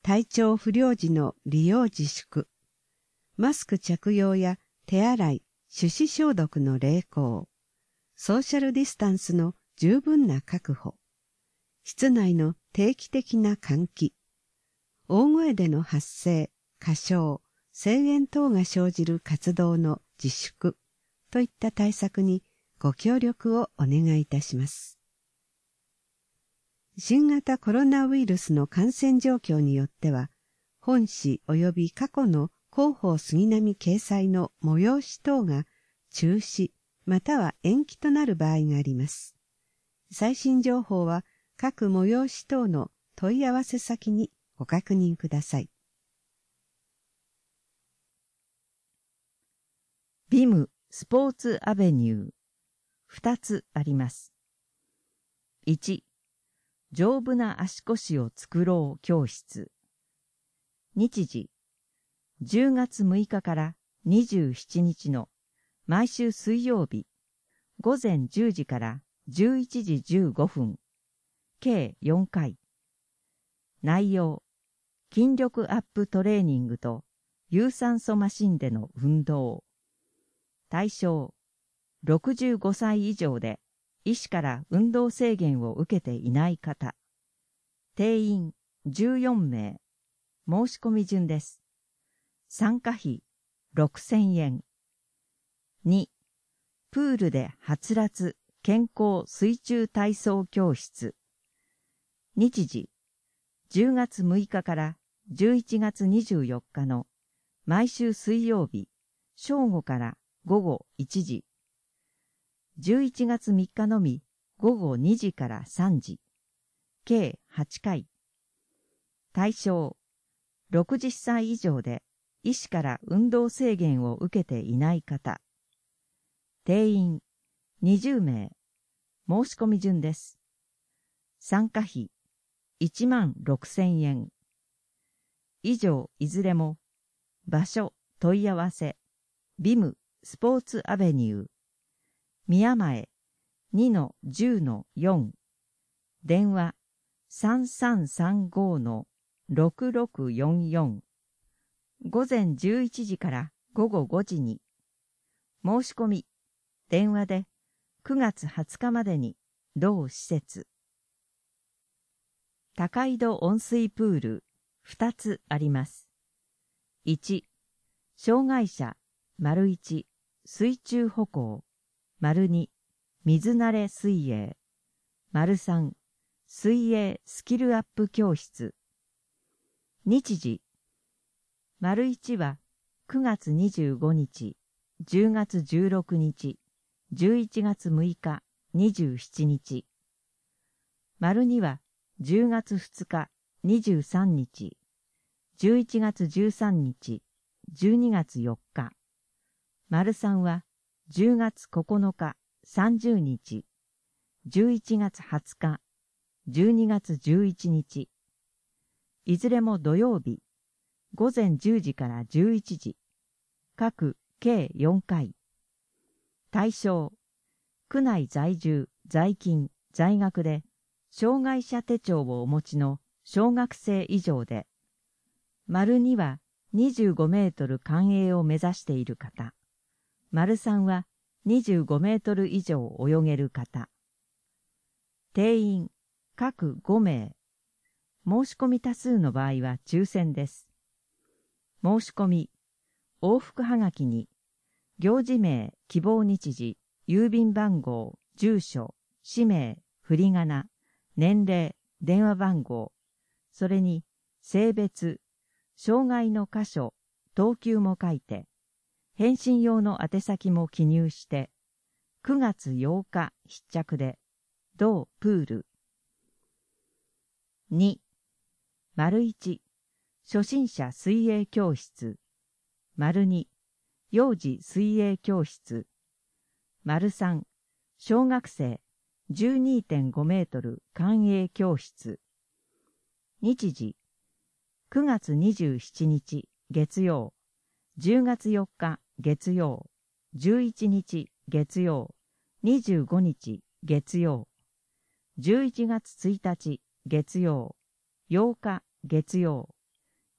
体調不良時の利用自粛、マスク着用や手洗い、手指消毒の励行、ソーシャルディスタンスの十分な確保、室内の定期的な換気、大声での発声、歌唱、声援等が生じる活動の自粛といった対策にご協力をお願いいたします。新型コロナウイルスの感染状況によっては、本誌及び過去の広報杉並掲載の催し等が中止または延期となる場合があります。最新情報は各催し等の問い合わせ先にご確認ください。 ビムスポーツアベニュー2つあります。1、丈夫な足腰を作ろう教室。日時、10月6日から27日の毎週水曜日、午前10時から11時15分、計4回。内容、筋力アップトレーニングと有酸素マシンでの運動。対象、65歳以上で医師から運動制限を受けていない方。定員14名。申し込み順です。参加費6000円。2、プールではつらつ健康水中体操教室。日時、10月6日から11月24日の毎週水曜日、正午から午後1時。11月3日のみ午後2時から3時。計8回。対象、60歳以上で医師から運動制限を受けていない方。定員20名。申し込み順です。参加費16,000円。以上いずれも場所問い合わせビムスポーツアベニュー宮前 2-10-4 電話 3335-6644 午前11時から午後5時に申し込み電話で9月20日までに同施設。高井戸温水プール2つあります。1、障害者 ① 水中歩行 ② 水慣れ水泳 ③ 水泳スキルアップ教室。日時 ① は9月25日、10月16日、11月6日、27日。②は10月2日、23日、11月13日、12月4日。③は10月9日、30日、11月20日、12月11日。いずれも土曜日、午前10時から11時。各計4回。対象、区内在住、在勤、在学で、障害者手帳をお持ちの小学生以上で、②は25メートル環泳を目指している方、③は25メートル以上泳げる方。定員、各5名。申し込み多数の場合は抽選です。申し込み、往復はがきに、行事名、希望日時、郵便番号、住所、氏名、振り仮名、年齢、電話番号、それに性別、障害の箇所、等級も書いて、返信用の宛先も記入して、9月8日必着で、同プール。2、①初心者水泳教室。②幼児水泳教室。③小学生 12.5 メートル環泳教室。日時、9月27日月曜、10月4日月曜、11日月曜、25日月曜、11月1日月曜、8日月曜、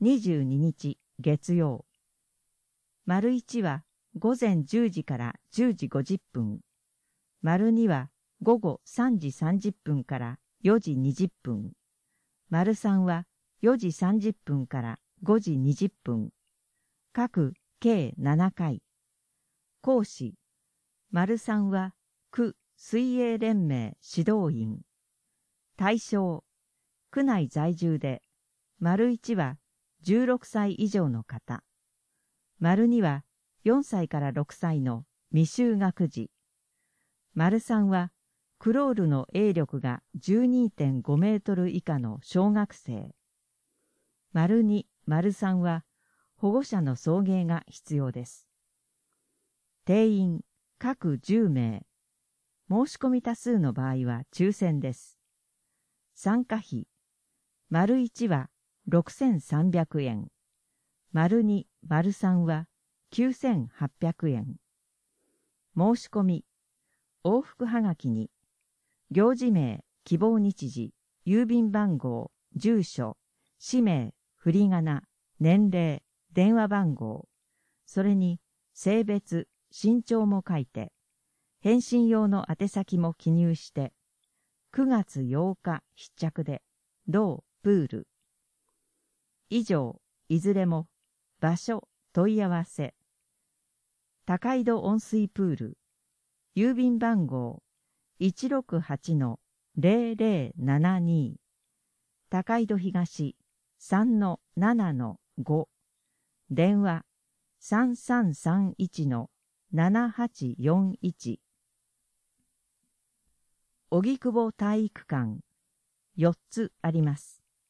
22日月曜。丸1は午前10時から10時50分。丸2は午後3時30分から4時20分。丸3は4時30分から5時20分。各計7回。講師。丸3は区水泳連盟指導員。対象。区内在住で、丸1は16歳以上の方。丸2は4歳から6歳の未就学児。丸3はクロールの泳力が 12.5 メートル以下の小学生。丸2、丸3は保護者の送迎が必要です。定員各10名。申し込み多数の場合は抽選です。参加費。丸1は6300円。丸2、丸3は9800円。申し込み。往復はがきに、行事名、希望日時、郵便番号、住所、氏名、振り仮名、年齢、電話番号、それに性別、身長も書いて、返信用の宛先も記入して、9月8日必着で、同プール。以上、いずれも、場所、問い合わせ。高井戸温水プール。郵便番号 168-0072 高井戸東 3-7-5 電話 3331-7841 荻窪体育館4つあります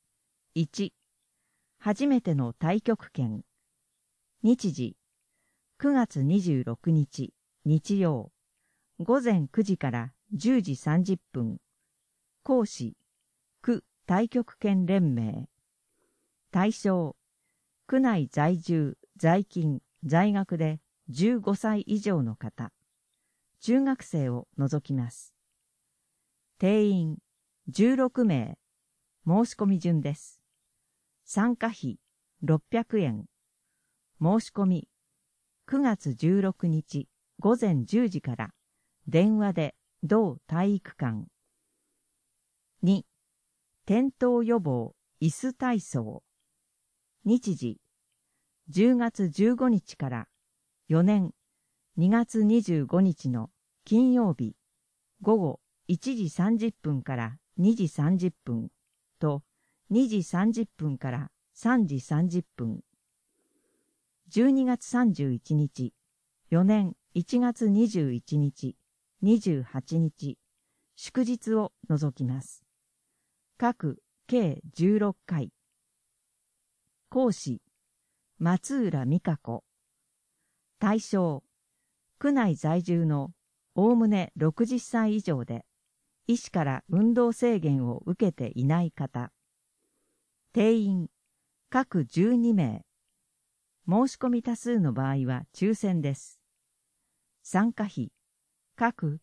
。1、初めての太極拳。日時9月26日日曜午前9時から10時30分。講師、区太極拳連盟。対象、区内在住、在勤、在学で15歳以上の方。中学生を除きます。定員、16名。申し込み順です。参加費、600円。申し込み、9月16日午前10時から。電話で同体育館。2、転倒予防椅子体操。日時、10月15日から4年2月25日の金曜日、午後1時30分から2時30分と2時30分から3時30分。12月31日、4年1月21日、28日、祝日を除きます。各計16回。講師、松浦美香子。対象、区内在住のおおむね60歳以上で、医師から運動制限を受けていない方。定員、各12名。申し込み多数の場合は抽選です。参加費、各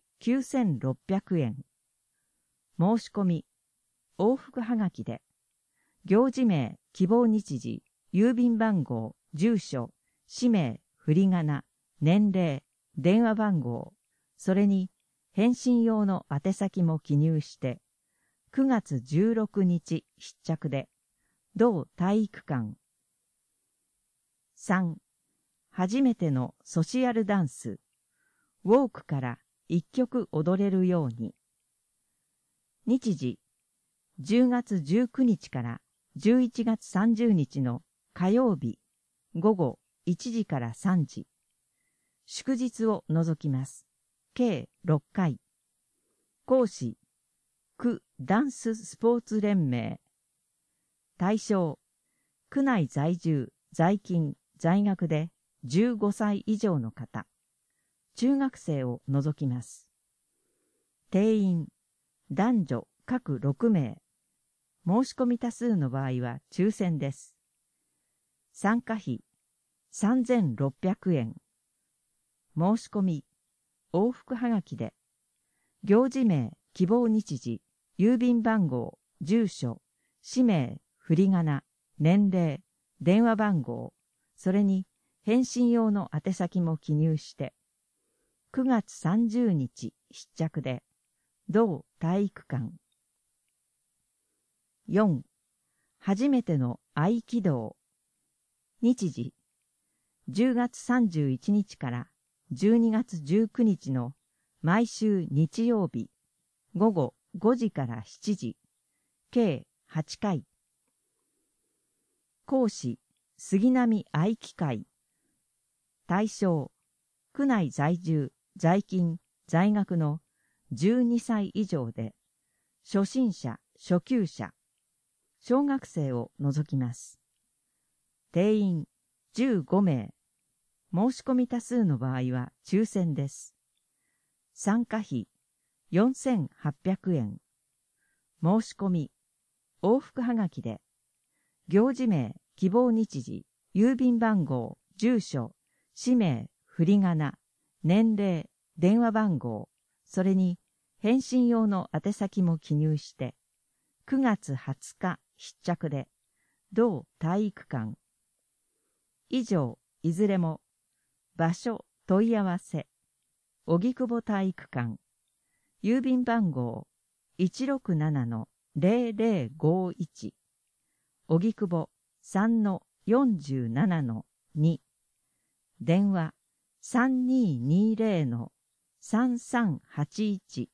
9600円。申し込み、往復はがきで、行事名、希望日時、郵便番号、住所、氏名、振り仮名、年齢、電話番号、それに返信用の宛先も記入して、9月16日必着で、同体育館。3、初めてのソシアルダンス、ウォークから一曲踊れるように。日時、10月19日から11月30日の火曜日、午後1時から3時。祝日を除きます。計6回。講師、区ダンススポーツ連盟。対象、区内在住、在勤、在学で15歳以上の方。中学生を除きます。定員、男女各6名。申し込み多数の場合は抽選です。参加費、3600円。申し込み、往復はがきで、行事名、希望日時、郵便番号、住所、氏名、振り仮名、年齢、 電話番号、それに返信用の宛先も記入して、9月30日必着で、同体育館。4. 初めての合気道。日時、10月31日から12月19日の毎週日曜日、午後5時から7時、計8回。講師、杉並合気会。対象、区内在住、在勤、在学の12歳以上で、初心者、初級者、小学生を除きます。定員15名。申し込み多数の場合は抽選です。参加費4800円。申し込み、往復はがきで、行事名、希望日時、郵便番号、住所、氏名、振り仮名、年齢、電話番号、それに返信用の宛先も記入して、9月20日必着で、同体育館。以上、いずれも、場所、問い合わせ、荻窪体育館、郵便番号 167-0051、荻窪 3-47-2、電話 3220-3381。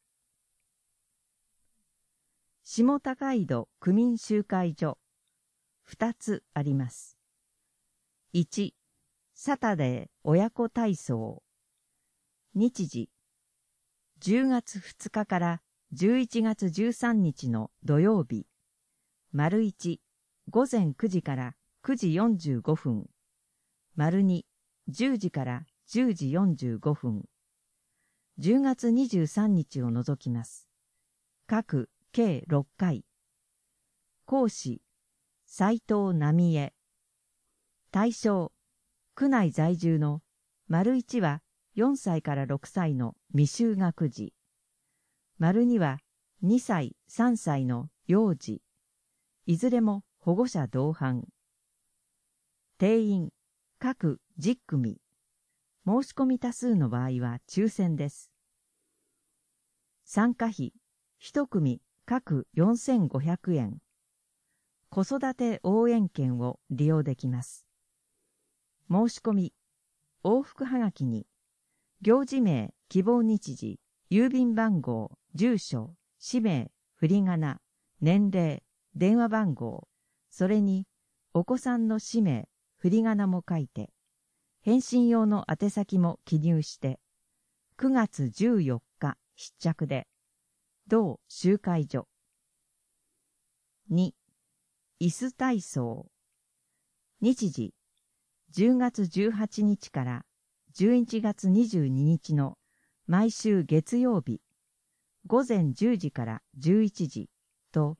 下高井戸区民集会所、2つあります。1、サタデー親子体操。日時、10月2日から11月13日の土曜日、丸1、午前9時から9時45分、丸2、10時から10時45分、10月23日を除きます。各計6回。講師、斉藤浪江。対象、区内在住の丸1は4歳から6歳の未就学児。丸2は2歳、3歳の幼児。いずれも保護者同伴。定員、各10組。申し込み多数の場合は抽選です。参加費、1組各4500円。子育て応援券を利用できます。申し込み、往復はがきに、行事名、希望日時、郵便番号、住所、氏名、振り仮名、年齢、電話番号、それにお子さんの氏名、振り仮名も書いて、返信用の宛先も記入して、9月14日必着で、同集会所。2、椅子体操。日時、10月18日から11月22日の毎週月曜日、午前10時から11時と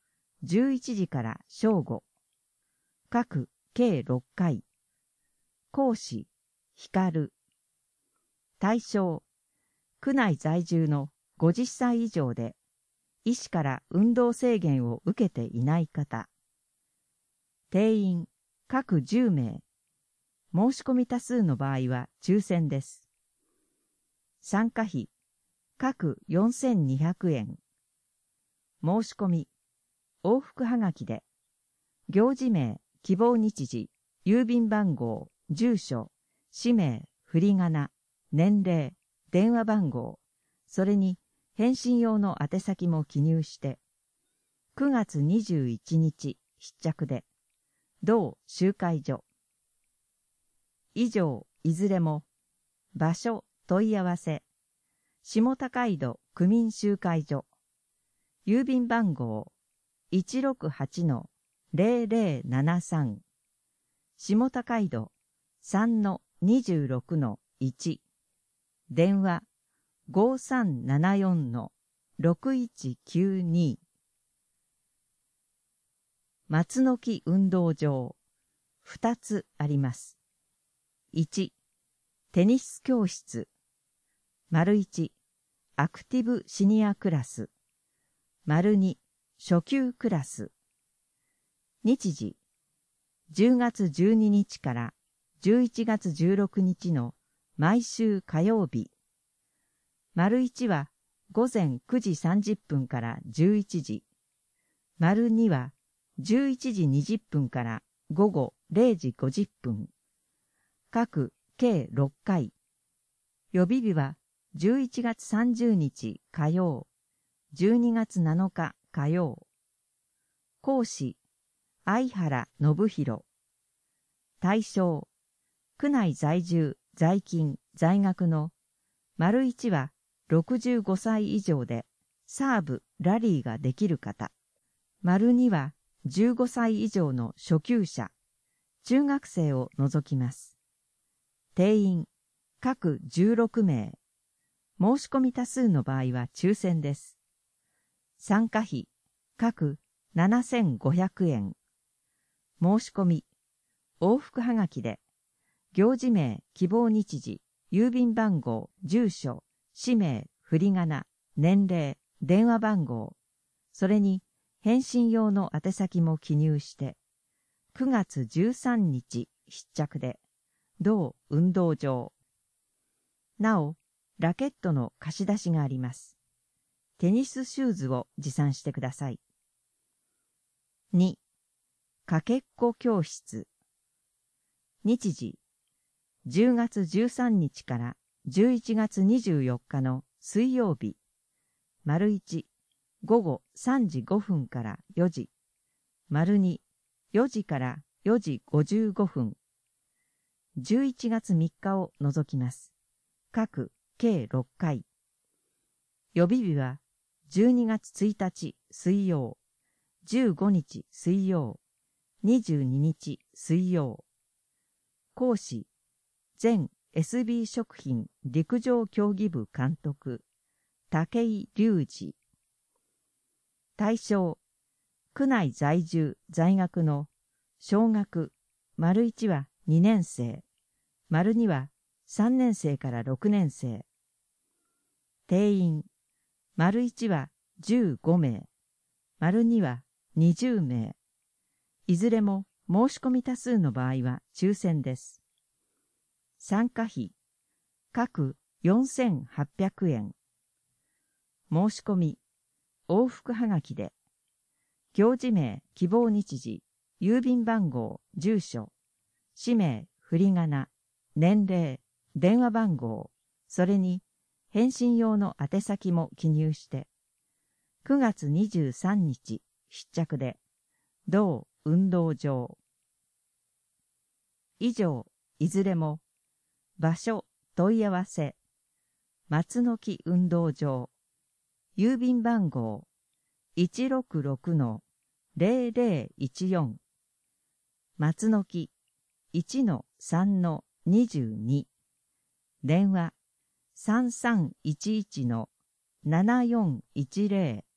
11時から正午。各計6回。講師、光。対象、区内在住の50歳以上で、医師から運動制限を受けていない方。定員、各10名。申し込み多数の場合は抽選です。参加費、各4200円。申し込み、往復はがきで、行事名、希望日時、郵便番号、住所、氏名、振り仮名、年齢、電話番号、それに返信用の宛先も記入して、9月21日必着で、同集会所。以上、いずれも、場所、問い合わせ、下高井戸区民集会所、郵便番号 168-0073、下高井戸 3-26-1、電話 5374-6192。松の木運動場、2つあります。1、テニス教室。丸1、アクティブシニアクラス。丸2、初級クラス。日時、 10月12日から11月16日の毎週火曜日。丸1は午前9時30分から11時。丸2は11時20分から午後0時50分。各計6回。予備日は11月30日火曜、12月7日火曜。講師、相原信弘。対象、区内在住、在勤、在学の、丸1は65歳以上でサーブ、ラリーができる方。丸2は15歳以上の初級者、中学生を除きます。定員、各16名。申し込み多数の場合は抽選です。参加費、各7500円。申し込み、往復はがきで、行事名、希望日時、郵便番号、住所、氏名、振り仮名、年齢、電話番号、それに返信用の宛先も記入して、9月13日必着で、同運動場。なお、ラケットの貸し出しがあります。テニスシューズを持参してください。2、かけっこ教室。日時、10月13日から11月24日の水曜日。丸1、午後3時5分から4時。丸2、4時から4時55分。11月3日を除きます。各計6回。予備日は12月1日水曜、15日水曜、22日水曜。講師、前 SB 食品陸上競技部監督、武井隆二。対象、区内在住、在学の小学、丸1は2年生、丸2は3年生から6年生。定員、丸1は15名、丸2は20名。いずれも申し込み多数の場合は抽選です。参加費、各4800円。申し込み、往復はがきで、行事名、希望日時、郵便番号、住所、氏名、振り仮名、年齢、電話番号、それに返信用の宛先も記入して、9月23日必着で、同運動場。以上、いずれも、場所、問い合わせ、松の木運動場、郵便番号 166-0014、松の木 1-3-22、電話 3311-7410